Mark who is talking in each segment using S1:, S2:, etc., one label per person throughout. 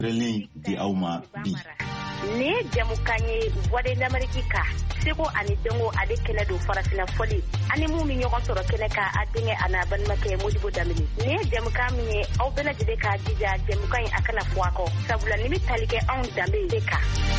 S1: Relin di Auma B.
S2: Ne jamukanye wade d'Amerika seko ani dongo ade kene do farafina foli ani mu mi nyoko soro kene ka adinge ana ban make Modibo Damini ne jamukami au bena jide ka jija jamukanye akana fuako sabula nimi talike on dambe deka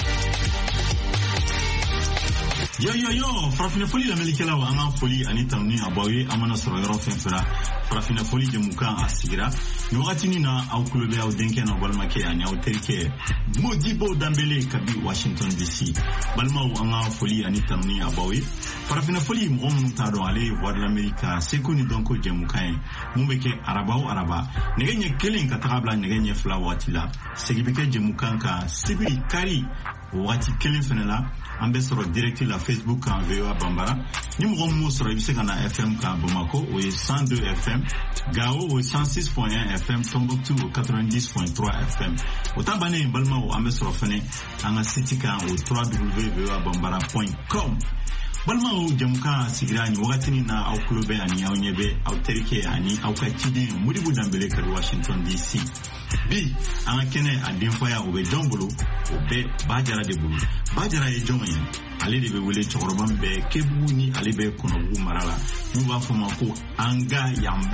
S1: Yo, farafina foli la melikela wa anga foli ani tamni abawe amana soro yoro fenfera farafina foli jamuka asigira ni wakati nina au kulobe au denke na walmake ani au terike Modibo Dambele kabi Washington DC balma anga foli ani tamni abawe farafina foli mgomu tado ale war l'Amerika seko ni donko jamuka mumbeke araba negenye kelen katakabla negenye fla watila segibeke jamuka ka sibiri kari wati kelen fenela ambesoro directi la Facebook en VOA Bambara ni mgomu soro ibise kana FM ka Bamako o 102 FM Gao o 106.1 FM Tombouctou o 90.3 FM otambane balma o ambesoro fene anga site ka o www.voabambara.com balma o jamuka sigirani wakati ni na au kulobe ani au nyebe au terike ani au kachide Modibo Dambele ka Washington DC bi anga kene adinfaya o be jongolo o be bajara de bulu bajara e jongen ale de be wele choroban be kebuni ale be konobu marala mu ba foma ko anka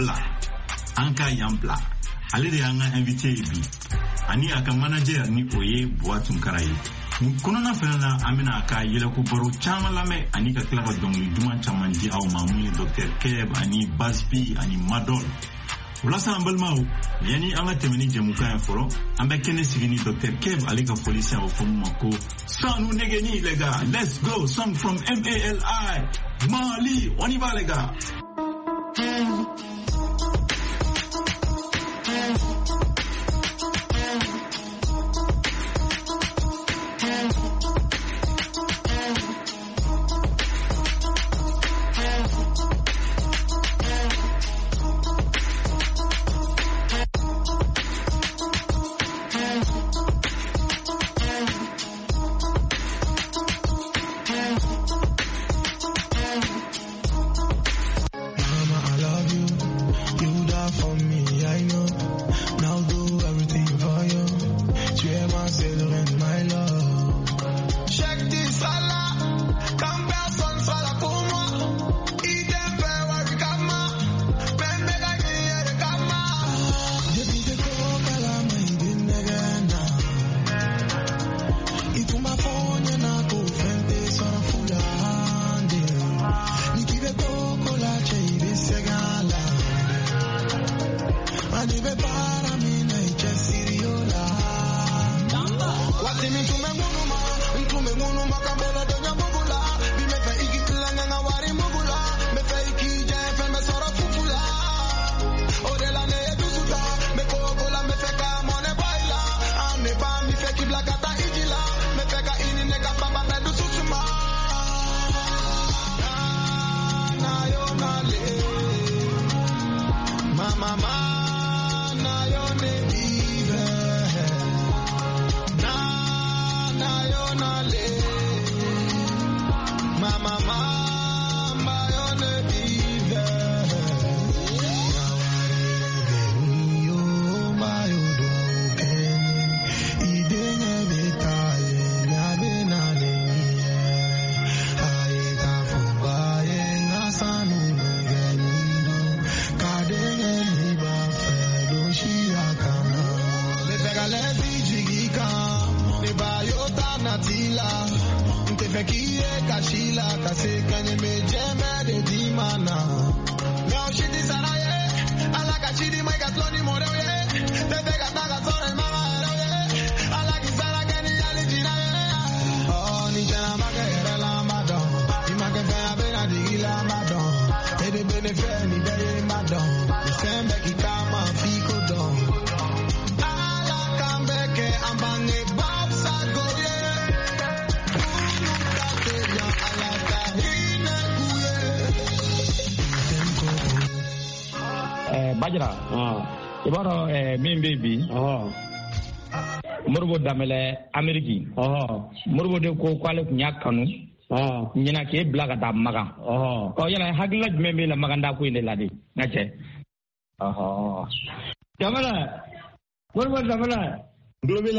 S1: yambla ale de anga invité bi ani aka manager ni oye boatum karayi kono na fena amina aka yele ko baro chama lame ani ka klaba dongli duman chamanji aw mamu Dr. Keb ani Baspi ani Madol wala sa ambalmao yani anga temeni jamuka ya foro ambe kene sigini Dr. Keb alika polisi ya mako sanu negeni lega let's go song from MALI Mali on va lega
S3: Bajra ibaro min baby Modibo Dambele Ameriki Modibo de ko kwale kunya kanu nyina ke blaga da maga yana hagla me la maganda ko inde ladi ngache Dambele Modibo Dambele